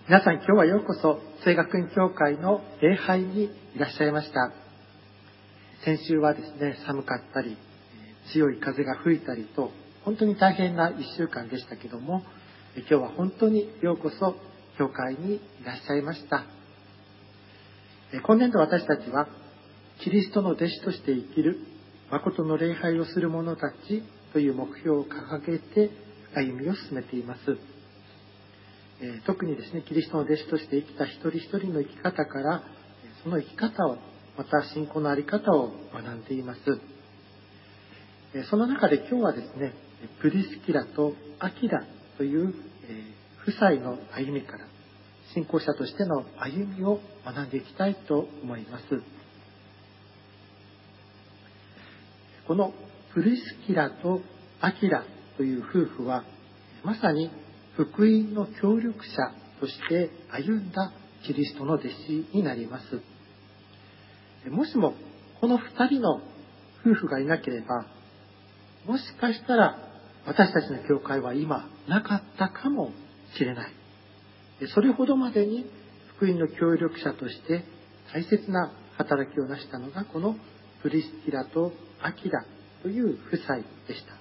皆さん、今日はようこそ聖学院教会の礼拝にいらっしゃいました。先週はですね、寒かったり強い風が吹いたりと本当に大変な1週間でしたけども、今日は本当にようこそ教会にいらっしゃいました。今年度私たちはキリストの弟子として生きる誠の礼拝をする者たちという目標を掲げて歩みを進めています。特にですね、キリストの弟子として生きた一人一人の生き方から、その生き方を、また信仰の在り方を学んでいます。その中で今日はですね、プリスキラとアキラという夫妻の歩みから信仰者としての歩みを学んでいきたいと思います。このプリスキラとアキラという夫婦はまさに福音の協力者として歩んだキリストの弟子になります。もしもこの2人の夫婦がいなければ、もしかしたら私たちの教会は今なかったかもしれない。それほどまでに福音の協力者として大切な働きを成したのがこのプリスキラとアキラという夫妻でした。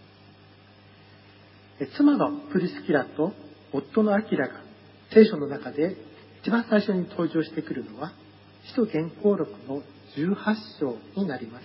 妻のプリスキラと夫のアキラが聖書の中で一番最初に登場してくるのは使徒原稿録の18章になります。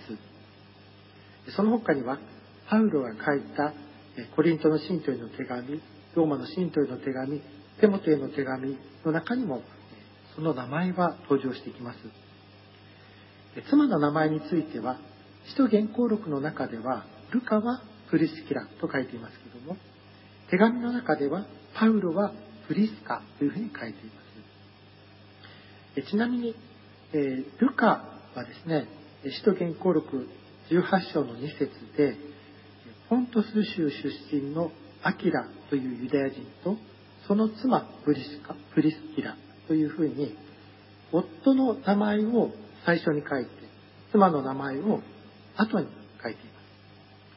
その他にはパウロが書いたコリントの信徒への手紙、ローマの信徒への手紙、テモテへの手紙の中にもその名前は登場してきます。妻の名前については使徒原稿録の中ではルカはプリスキラと書いていますけども、手紙の中ではパウロはプリスカというふうに書いています。ちなみに、ルカはですね、使徒原稿録18章の2節で、ポントス州出身のアキラというユダヤ人と、その妻プリスキラというふうに、夫の名前を最初に書いて、妻の名前を後に書いています。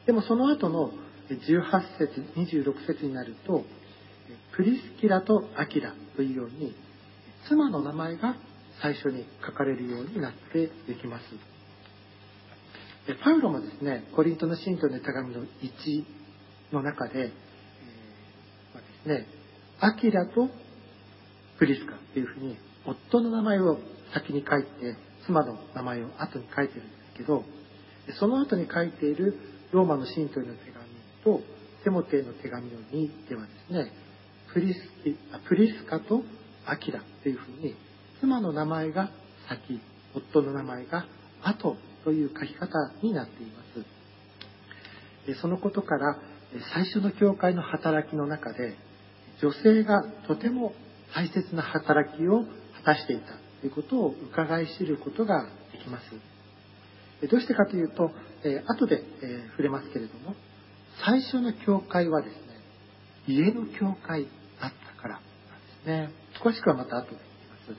でもその後の18節、26節になると、プリスキラとアキラというように、妻の名前が最初に書かれるようになっていきます。パウロもですね、コリントの信徒の手紙の1の中で、ですね、アキラとプリスカというふうに、夫の名前を先に書いて、妻の名前を後に書いてるんですけど、その後に書いているローマの信徒への手紙とテモテへの手紙の2ではですね、プリスカとアキラというふうに、妻の名前が先、夫の名前が後という書き方になっています。そのことから最初の教会の働きの中で、女性がとても大切な働きを果たしていたということを伺い知ることができます。どうしてかというと、後で触れますけれども、最初の教会はですね、家の教会だったからなんですね。詳しくはまた後で言います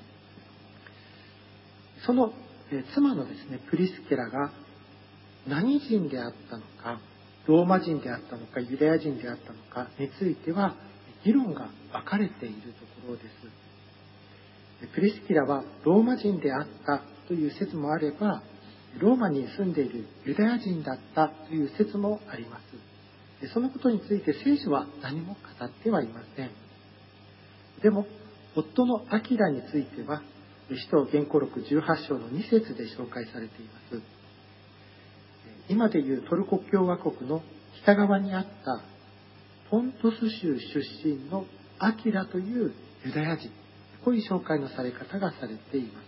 。その妻のですね、プリスケラが何人であったのか、ローマ人であったのか、ユダヤ人であったのかについては議論が分かれているところです。プリスキラはローマ人であったという説もあれば、ローマに住んでいるユダヤ人だったという説もあります。そのことについて聖書は何も語ってはいません。でも、夫のアキラについては、使徒原稿録18章の2節で紹介されています。今でいうトルコ共和国の北側にあったポントス州出身のアキラというユダヤ人、こういう紹介のされ方がされています。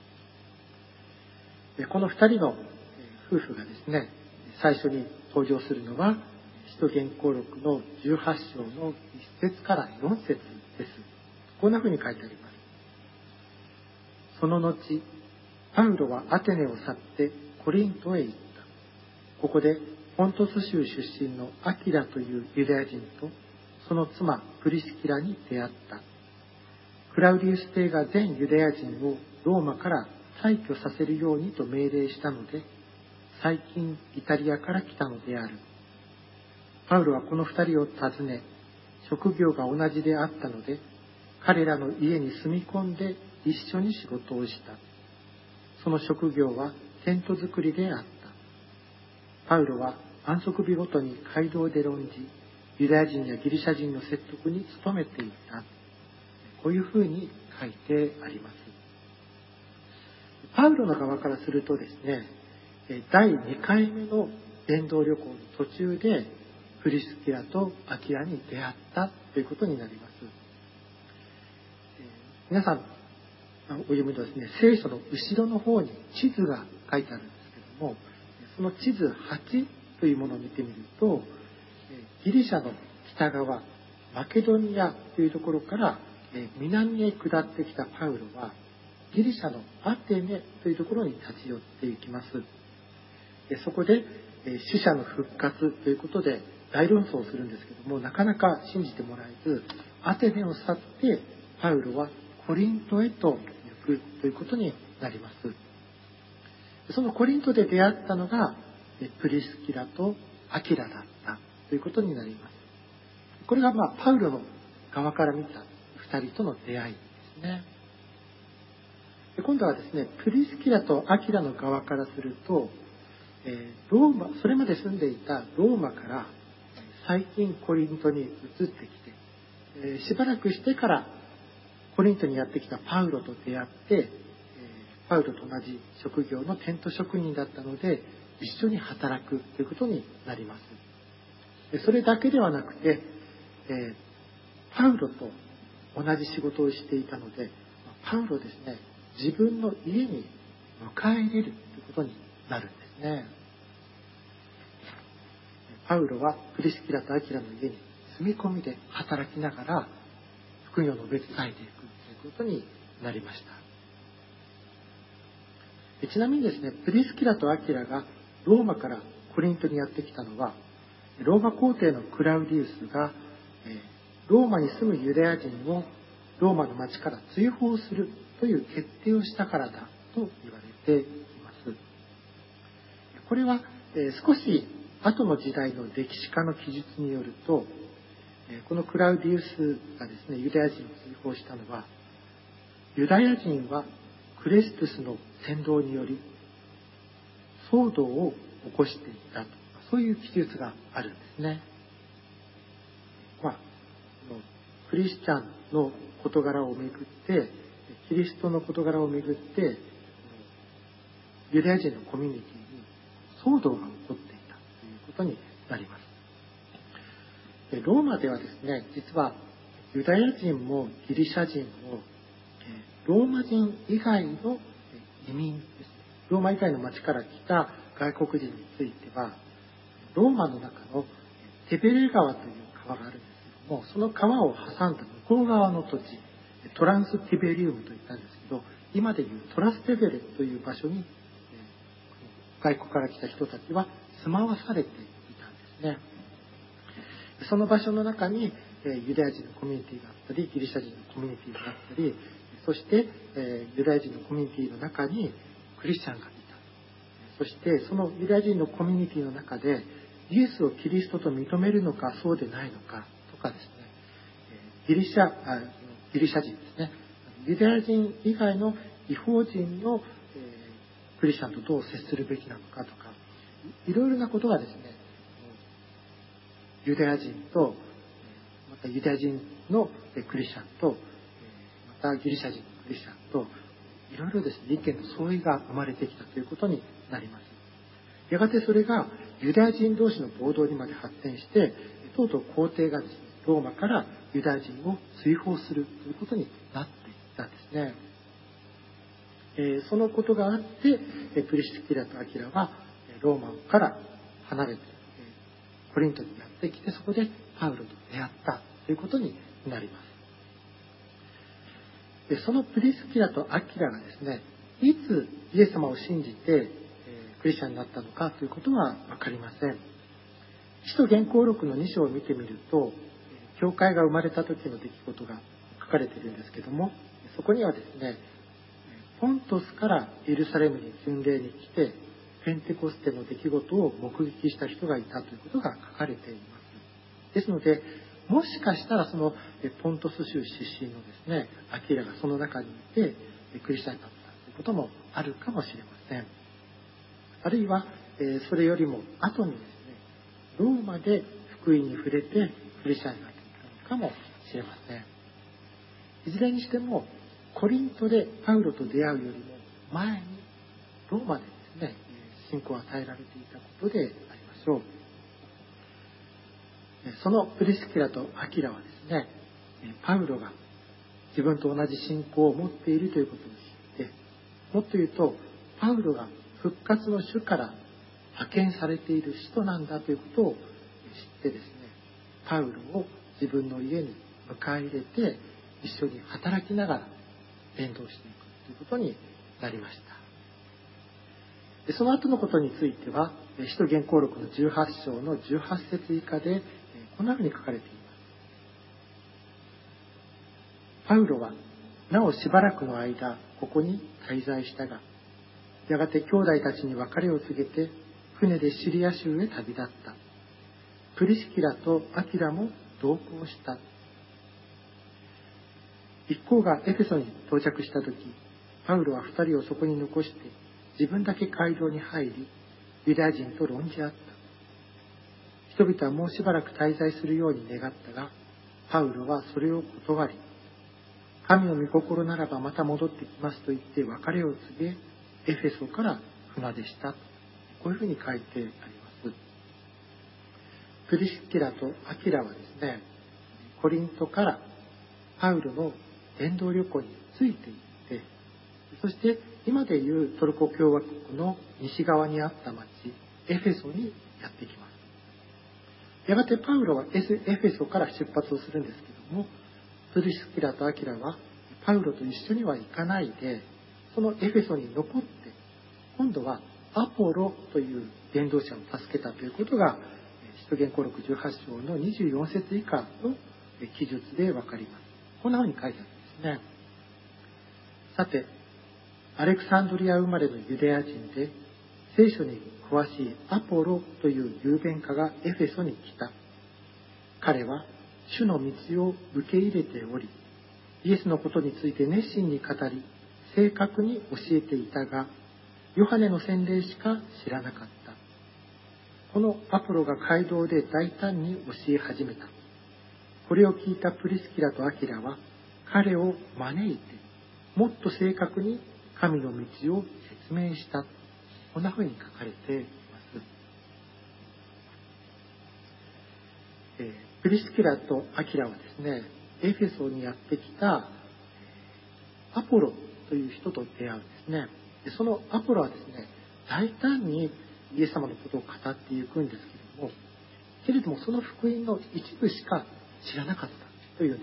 この2人の夫婦がですね、最初に登場するのは使徒原稿録の18章の1節から4節です。こんなふうに書いてあります。その後、パウロはアテネを去ってコリントへ行った。ここでポントス州出身のアキラというユダヤ人とその妻プリスキラに出会った。クラウディウス帝が全ユダヤ人をローマから退去させるようにと命令したので、最近イタリアから来たのである。パウロはこの2人を訪ね、職業が同じであったので、 彼らの家に住み込んで一緒に仕事をした。その職業はテント作りであった。パウロは安息日ごとに街道で論じ、ユダヤ人やギリシャ人の説得に努めていた。こういうふうに書いてあります。パウロの側からするとですね、第2回目の伝道旅行の途中でプリスキラとアキラに出会ったということになります。皆さんお読みのですね、聖書の後ろの方に地図が書いてあるんですけども、その地図8というものを見てみると、ギリシャの北側、マケドニアというところから南へ下ってきたパウロは、ギリシャのアテネというところに立ち寄っていきます。そこで死者の復活ということで大論争をするんですけども、なかなか信じてもらえず、アテネを去ってパウロはコリントへと行くということになります。そのコリントで出会ったのがプリスキラとアキラだったということになります。これがパウロの側から見た2人との出会いですね。今度はですね、プリスキラとアキラの側からすると、それまで住んでいたローマから最近コリントに移ってきて、しばらくしてからコリントにやってきたパウロと出会って、パウロと同じ職業のテント職人だったので、一緒に働くということになります。それだけではなくて、パウロと同じ仕事をしていたので、パウロですね、自分の家に迎え入れるということになるんですね。パウロはプリスキラとアキラの家に住み込みで働きながら福音を述べ伝えていくということになりました。ちなみにですね、プリスキラとアキラがローマからコリントにやってきたのは、ローマ皇帝のクラウディウスがローマに住むユダヤ人をローマの町から追放するという決定をしたからだと言われています。これは少し後の時代の歴史家の記述によると、このクラウディウスがですね、ユダヤ人を追放したのは、ユダヤ人はクレストゥスの扇動により騒動を起こしていたと、そういう記述があるんですね。クリスチャンの事柄をめぐって、キリストの事柄をめぐって、ユダヤ人のコミュニティに騒動が起こっていたということになります。ローマではですね、実はユダヤ人もギリシャ人もローマ人以外の移民ですね、ローマ以外の町から来た外国人については、ローマの中のテベレ川という川があるんですけども、その川を挟んだ向こう側の土地、トランスティベリウムと言ったんですけど、今でいうトラステベレという場所に外国から来た人たちは住まわされていたんですね。その場所の中にユダヤ人のコミュニティがあったり、ギリシャ人のコミュニティがあったり、そしてユダヤ人のコミュニティの中にクリスチャンがいた。そしてそのユダヤ人のコミュニティの中でイエスをキリストと認めるのかそうでないのかとかですね、ギリシャ人ですね、ユダヤ人以外の異邦人のクリスチャンとどう接するべきなのかとか、いろいろなことがですね、ユダヤ人とまたユダヤ人のクリスチャンとまたギリシャ人のクリスチャンといろいろですね、意見の相違が生まれてきたということになります。やがてそれがユダヤ人同士の暴動にまで発展して、とうとう皇帝がですね、ローマからユダヤ人を追放するということになっていったんですね。そのことがあってプリスキラとアキラはローマから離れてコリントにやってきて、そこでパウロと出会ったということになります。でそのプリスキラとアキラがですね、いつイエス様を信じてクリスチャンになったのかということは分かりません。使徒言行録の2章を見てみると、教会が生まれた時の出来事が書かれているんですけども、そこにはですね、ポントスからエルサレムに巡礼に来てペンテコステの出来事を目撃した人がいたということが書かれています。ですので、 もしかしたらそのポントス州出身のですね、アキラがその中にいてクリスチャンになったということもあるかもしれません。あるいはそれよりも後にですね、ローマで福音に触れてクリスチャンになっていたのかもしれません。いずれにしてもコリントでパウロと出会うよりも前にローマでですね、信仰を与えられていたことでありましょう。そのプリスキラとアキラはですね、パウロが自分と同じ信仰を持っているということを知って、もっと言うとパウロが復活の主から派遣されている使徒なんだということを知ってですね、パウロを自分の家に迎え入れて一緒に働きながら伝道していくということになりました。その後のことについては使徒言行録の18章の18節以下でこんなふうに書かれています。パウロはなおしばらくの間ここに滞在したが、やがて兄弟たちに別れを告げて船でシリア州へ旅立った。プリスキラとアキラも同行した。一行がエフェソに到着した時、パウロは2人をそこに残して自分だけ街道に入り、ユダヤ人と論じ合った。人々はもうしばらく滞在するように願ったが、パウロはそれを断り、神の御心ならばまた戻ってきますと言って別れを告げ、エフェソから船出した。こういうふうに書いてあります。プリスキラとアキラはですね、コリントからパウロの伝道旅行についていって、そして今でいうトルコ共和国の西側にあった町エフェソにやってきます。やがてパウロはエフェソから出発をするんですけども、プリスキラとアキラはパウロと一緒には行かないで、そのエフェソに残って、今度はアポロという伝道者を助けたということが使徒言行録18章の24節以下の記述でわかります。こんなふうに書いてあるんですね。さて、アレクサンドリア生まれのユダヤ人で聖書に詳しいアポロという雄弁家がエフェソに来た。彼は主の道を受け入れており、イエスのことについて熱心に語り、正確に教えていたが、ヨハネの洗礼しか知らなかった。このアポロが街道で大胆に教え始めた。これを聞いたプリスキラとアキラは彼を招いて、もっと正確に神の道を説明した。こんなふうに書かれています。プリスキラとアキラはですね、エフェソにやってきたアポロという人と出会うんですね。でそのアポロはですね、大胆にイエス様のことを語っていくんですけれども、その福音の一部しか知らなかったというんです。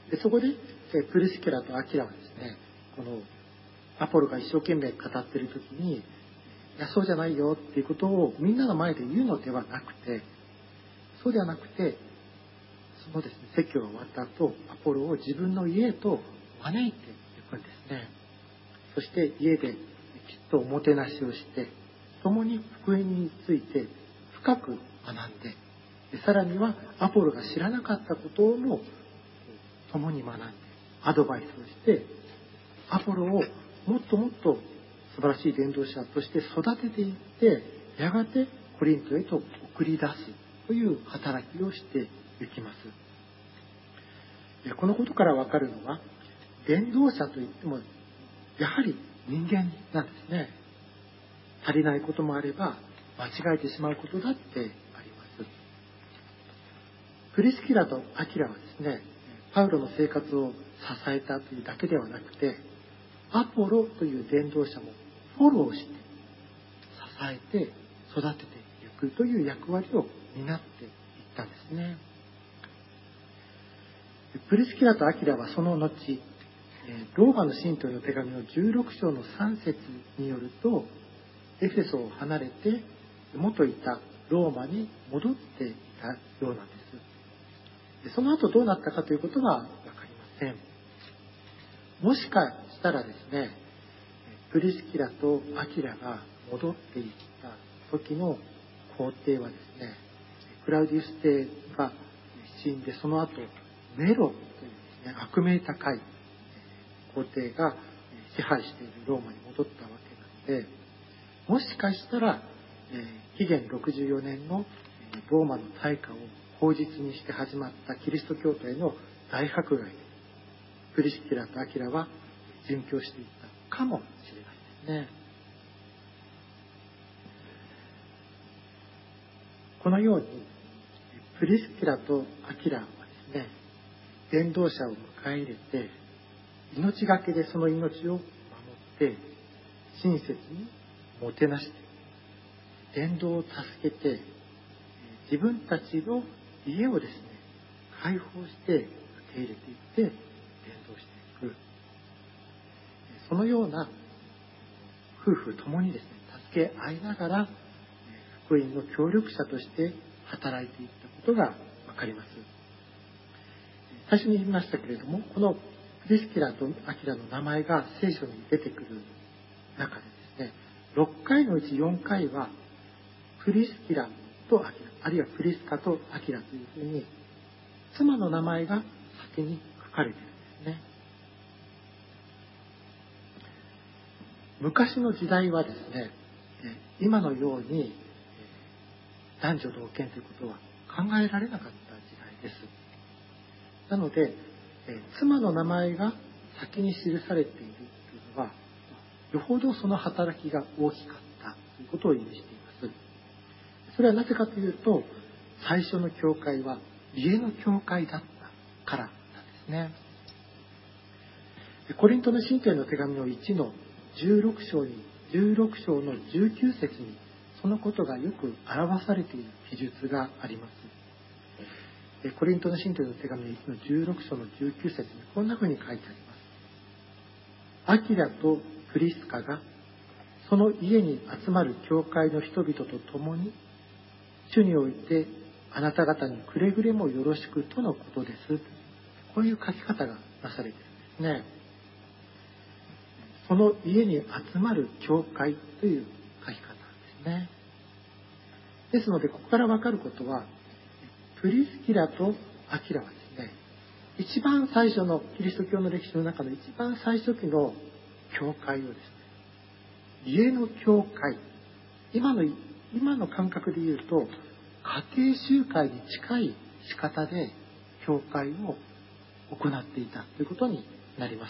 でそこでプリスキラとアキラはですね、このアポロが一生懸命語っている時に、いやそうじゃないよっていうことをみんなの前で言うのではなくて、そうではなくて、そのですね、説教が終わった後、アポロを自分の家へと招いていくんですね。そして家できっとおもてなしをして、共に福音について深く学んで、さらにはアポロが知らなかったことも共に学んで、アドバイスをして、アポロをもっともっと素晴らしい伝道者として育てていって、やがてコリントへと送り出すという働きをしていきます。このことからわかるのは、伝道者といってもやはり人間なんですね。足りないこともあれば間違えてしまうことだってあります。プリスキラとアキラはですね、パウロの生活を支えたというだけではなくて、アポロという伝道者もフォローして支えて育てていくという役割を担っていったんですね。プリスキラとアキラはその後、ローマの信徒の手紙の16章の3節によると、エフェソを離れて元いたローマに戻っていたようなんです。その後どうなったかということは分かりません。もしかしたらですね、プリスキラとアキラが戻っていった時の皇帝はですね、クラウディウス帝が死んで、その後ネロというですね、悪名高い皇帝が支配しているローマに戻ったわけなので、もしかしたら紀元64年のローマの大火を口実にして始まったキリスト教徒への大迫害で、プリスキラとアキラは殉教していったかもしれないですね。このようにプリスキラとアキラはですね、伝道者を迎え入れて、命がけでその命を守って親切にもてなして、伝道を助けて、自分たちの家をですね、開放して受け入れていって伝道していく、そのような夫婦ともにですね、助け合いながら福音の協力者として働いていったことがわかります。最初に言いましたけれども、このプリスキラとアキラの名前が聖書に出てくる中でですね、6回のうち4回はプリスキラとアキラ、あるいはプリスカとアキラというふうに妻の名前が先に書かれているんですね。昔の時代はですね、今のように男女同権ということは考えられなかった時代です。なので、妻の名前が先に記されているというのは、よほどその働きが大きかったということを意味しています。それはなぜかというと、最初の教会は家の教会だったからなんですね。コリントの信徒への手紙の1の16章の19節にそのことがよく表されている記述があります。コリントの信徒への手紙の1の16章の19節にこんなふうに書いてあります。アキラとプリスカがその家に集まる教会の人々と共に主においてあなた方にくれぐれもよろしくとのことです。こういう書き方がなされているんですね。その家に集まる教会という書き方ですね。ですので、ここからわかることは、プリスキラとアキラはですね、一番最初のキリスト教の歴史の中の一番最初期の教会をですね、家の教会、今の感覚で言うと家庭集会に近い仕方で教会を行っていたということになります。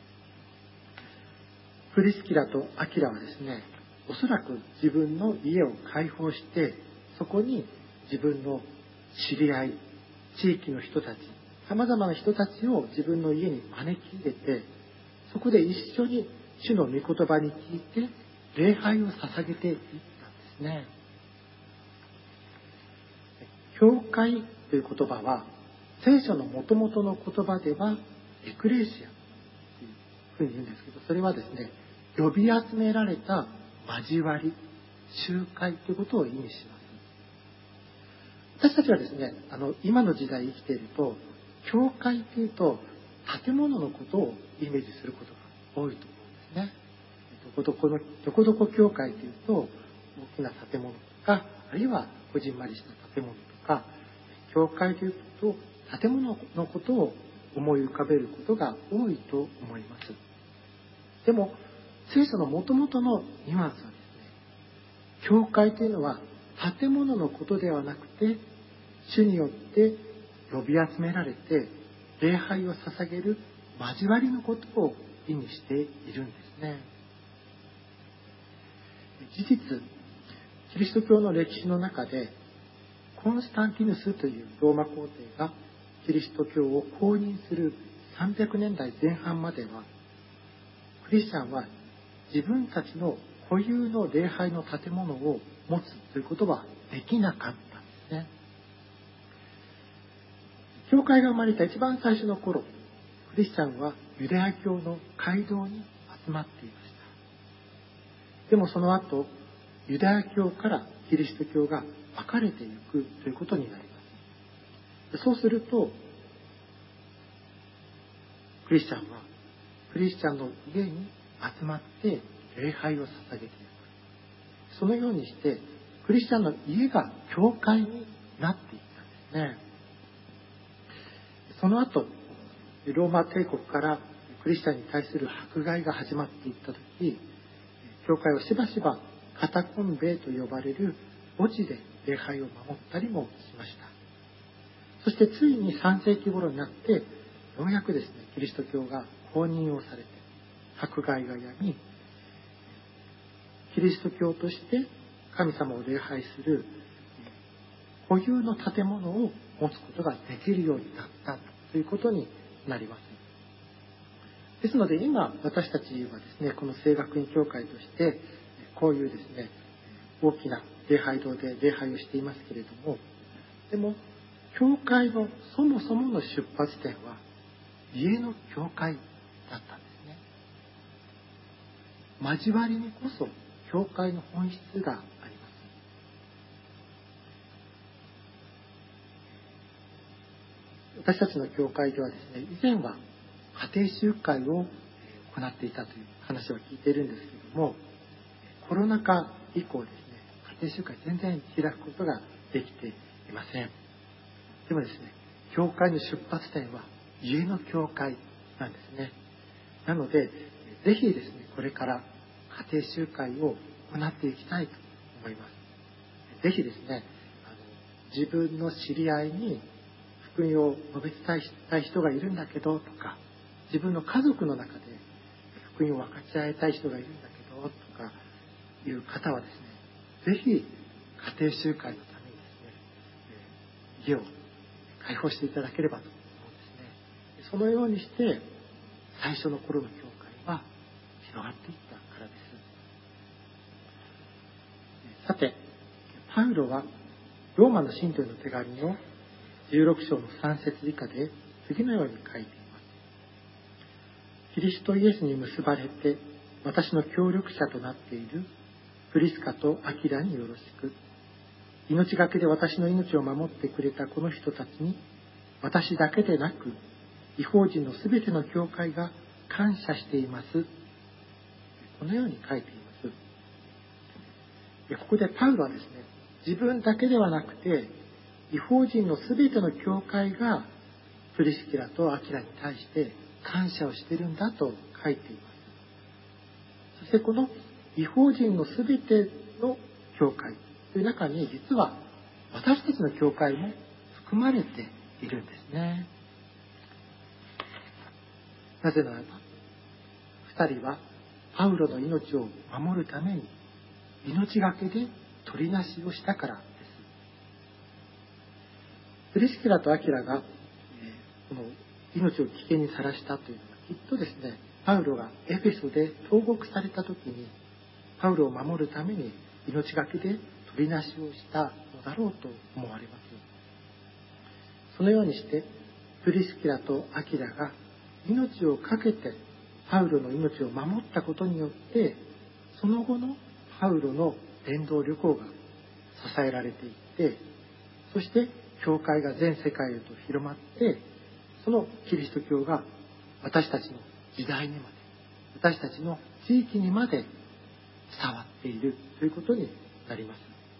プリスキラとアキラはですね、おそらく自分の家を開放して、そこに自分の知り合い、地域の人たち、様々な人たちを自分の家に招き入れて、そこで一緒に主の御言葉に聞いて礼拝を捧げていったんですね。教会という言葉は聖書の元々の言葉ではエクレシアというふうに言うんですけど、それはですね、呼び集められた交わり、集会ということを意味します。私たちはですね、今の時代生きていると、教会というと建物のことをイメージすることが多いと思うんですね。どこどこ教会というと大きな建物とか、あるいはこじんまりした建物とか、教会というと建物のことを思い浮かべることが多いと思います。でも聖書の元々のニュアンスはですね、教会というのは建物のことではなくて、主によって呼び集められて礼拝を捧げる交わりのことを意味しているんですね。事実、キリスト教の歴史の中でコンスタンティヌスというローマ皇帝がキリスト教を公認する300年代前半までは、クリスチャンは自分たちの固有の礼拝の建物を持つということはできなかったんですね。教会が生まれた一番最初の頃、クリスチャンはユダヤ教の街道に集まっていました。でもその後、ユダヤ教からキリスト教が分かれていくということになります。そうすると、クリスチャンはクリスチャンの家に集まって礼拝を捧げていく。そのようにしてクリスチャンの家が教会になっていったんですね。 その後、ローマ帝国からクリスチャンに対する迫害が始まっていった時、教会はしばしばカタコンベと呼ばれる墓地で礼拝を守ったりもしました。そしてついに3世紀頃になって、ようやくですね、キリスト教が公認をされて、迫害がやみ、キリスト教として神様を礼拝する固有の建物を持つことができるようになったということになります。ですので今私たちはですね、この聖学院教会としてこういうですね、大きな礼拝堂で礼拝をしていますけれども、でも教会のそもそもの出発点は家の教会だったんですね。交わりにこそ教会の本質があります。私たちの教会ではですね、以前は家庭集会を行っていたという話を聞いているんですけれども、コロナ禍以降ですね、家庭集会全然開くことができていません。でもですね、教会の出発点は家の教会なんですね。なので、ぜひですね、これから家庭集会を行っていきたいと思います。ぜひですね、自分の知り合いに福音を述べ伝えたい人がいるんだけどとか、自分の家族の中で福音を分かち合いたい人がいるんだけどとかいう方はですね、ぜひ家庭集会のためにですね、家を開放していただければと思うんですね。そのようにして最初の頃の教会は広がっていったからです。さて、パウロはローマの信徒への手紙の16章の3節以下で次のように書いています。キリストイエスに結ばれて私の協力者となっているプリスカとアキラによろしく。命がけで私の命を守ってくれたこの人たちに、私だけでなく異邦人のすべての教会が感謝しています。このように書いています。ここでパウロはですね、自分だけではなくて異邦人のすべての教会がプリスキラとアキラに対して感謝をしているんだと書いています。そしてこの異邦人のすべての教会という中に、実は私たちの教会も含まれているんですね。なぜならば、2人はパウロの命を守るために命がけで取りなしをしたからです。プリスキラとアキラがこの命を危険にさらしたというのは、きっとですね、パウロがエフェソで投獄された時にパウロを守るために命がけで取りなしをしたのだろうと思われます。そのようにしてプリスキラとアキラが命を懸けてパウロの命を守ったことによって、その後のパウロの伝道旅行が支えられていって、そして教会が全世界へと広まって、そのキリスト教が私たちの時代にまで、私たちの地域にまで伝わっているということになります。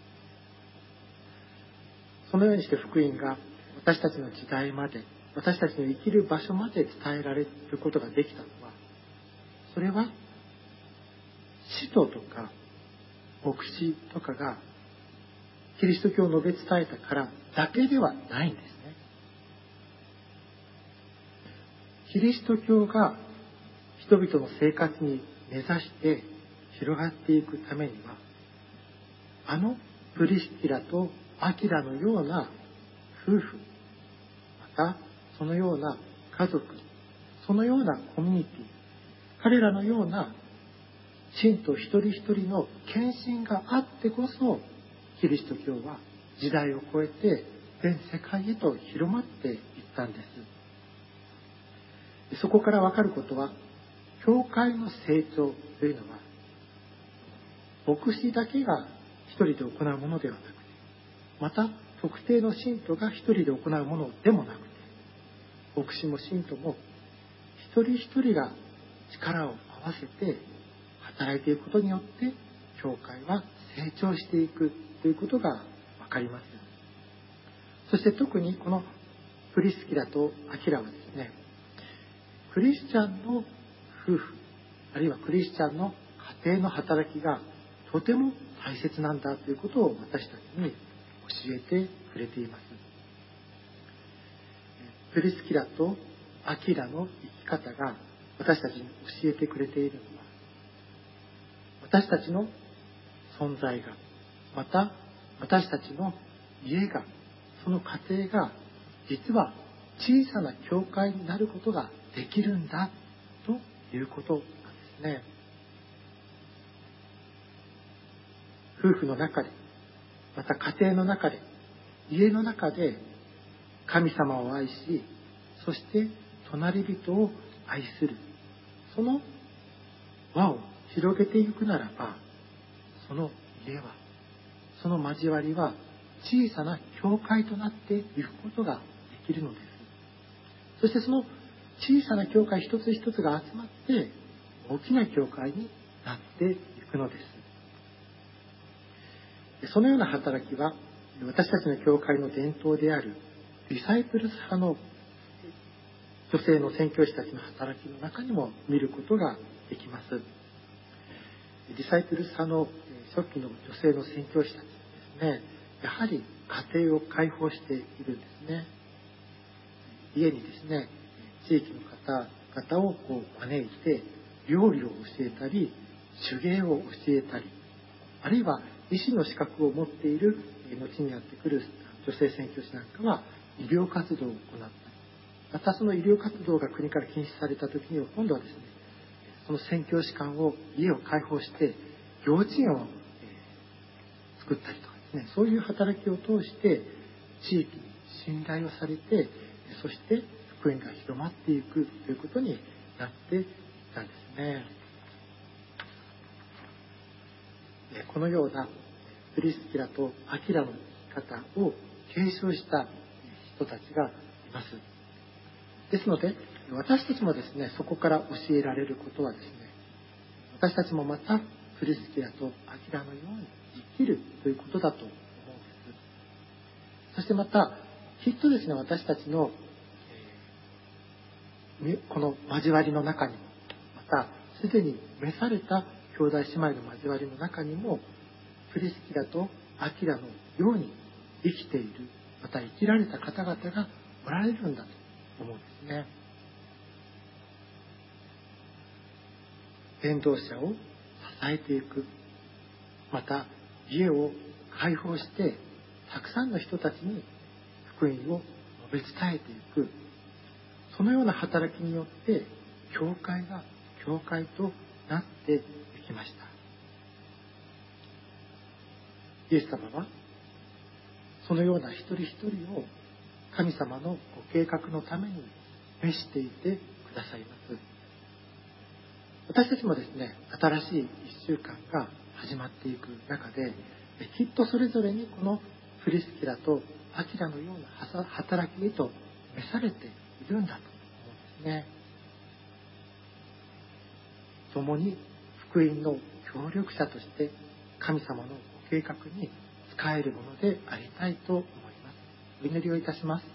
そのようにして福音が私たちの時代まで、私たちの生きる場所まで伝えられることができたのは、それは使徒とか牧師とかがキリスト教を述べ伝えたからだけではないんですね。キリスト教が人々の生活に根ざして広がっていくためには、あのプリスキラとアキラのような夫婦、またそのような家族、そのようなコミュニティ、彼らのような信徒一人一人の献身があってこそ、キリスト教は時代を超えて全世界へと広まっていったんです。そこからわかることは、教会の成長というのは牧師だけが一人で行うものではなくて、また特定の信徒が一人で行うものでもなくて、牧師も信徒も一人一人が力を合わせて働いていくことによって、教会は成長していくということがわかります。そして特にこのプリスキラとアキラはですね、クリスチャンの夫婦、あるいはクリスチャンの家庭の働きがとても大切なんだということを私たちに教えてくれています。プリスキラとアキラの生き方が私たちに教えてくれているのは、私たちの存在が、また私たちの家が、その家庭が実は小さな教会になることができるんだということなんですね。夫婦の中で、また家庭の中で、家の中で神様を愛し、そして隣人を愛する、その輪を広げていくならば、その家は、その交わりは小さな教会となっていくことができるのです。そしてその小さな教会一つ一つが集まって大きな教会になっていくのです。そのような働きは私たちの教会の伝統であるディサイプルス派の女性の宣教師たちの働きの中にも見ることができます。ディサイプルス派の初期の女性の宣教師たちですね、やはり家庭を開放しているんですね。家にですね、地域の方々を招いて料理を教えたり、手芸を教えたり、あるいは医師の資格を持っている後にやってくる女性宣教師なんかは医療活動を行ったり、またその医療活動が国から禁止された時には今度はですね、その宣教師館を家を開放して幼稚園を作ったりとかですね、そういう働きを通して地域に信頼をされて、そして福音が広まっていくということになっていったんですね。このようなプリスキラとアキラの生き方を継承した人たちがいます。ですので私たちもですね、そこから教えられることはですね、私たちもまたプリスキラとアキラのように生きるということだと思うんです。そしてまたきっとですね、私たちのこの交わりの中にも、またすでに召された兄弟姉妹の交わりの中にもプリスキラとアキラのように生きている、また生きられた方々がおられるんだと思うんですね。伝道者を支えていく、また家を開放してたくさんの人たちに福音を述べ伝えていく、そのような働きによって教会が教会となっていきました。イエス様はそのような一人一人を神様のご計画のために召していてくださいます。私たちもですね、新しい1週間が始まっていく中で、きっとそれぞれにこのプリスキラとアキラのような働きへと召されているんだと思うんですね。共に福音の協力者として神様のご計画に使えるものでありたいと思います。お祈りをいたします。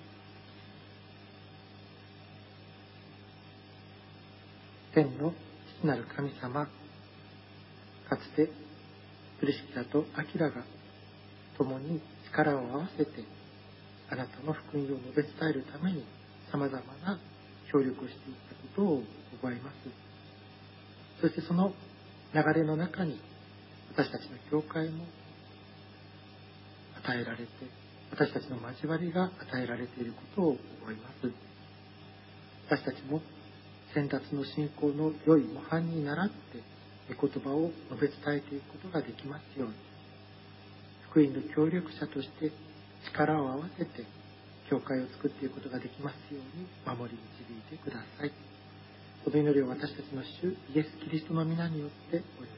天の父なる神様、かつてプリスキラとアキラが共に力を合わせてあなたの福音を述べ伝えるために様々な協力をしていったことを覚えます。そしてその流れの中に私たちの教会も与えられて、私たちの交わりが与えられていることを覚えます。私たちも先達の信仰の良い模範に倣って御言葉を述べ伝えていくことができますように、福音の協力者として力を合わせて教会を作っていくことができますように守り導いてください。この祈りを私たちの主イエス・キリストの皆によってお祈り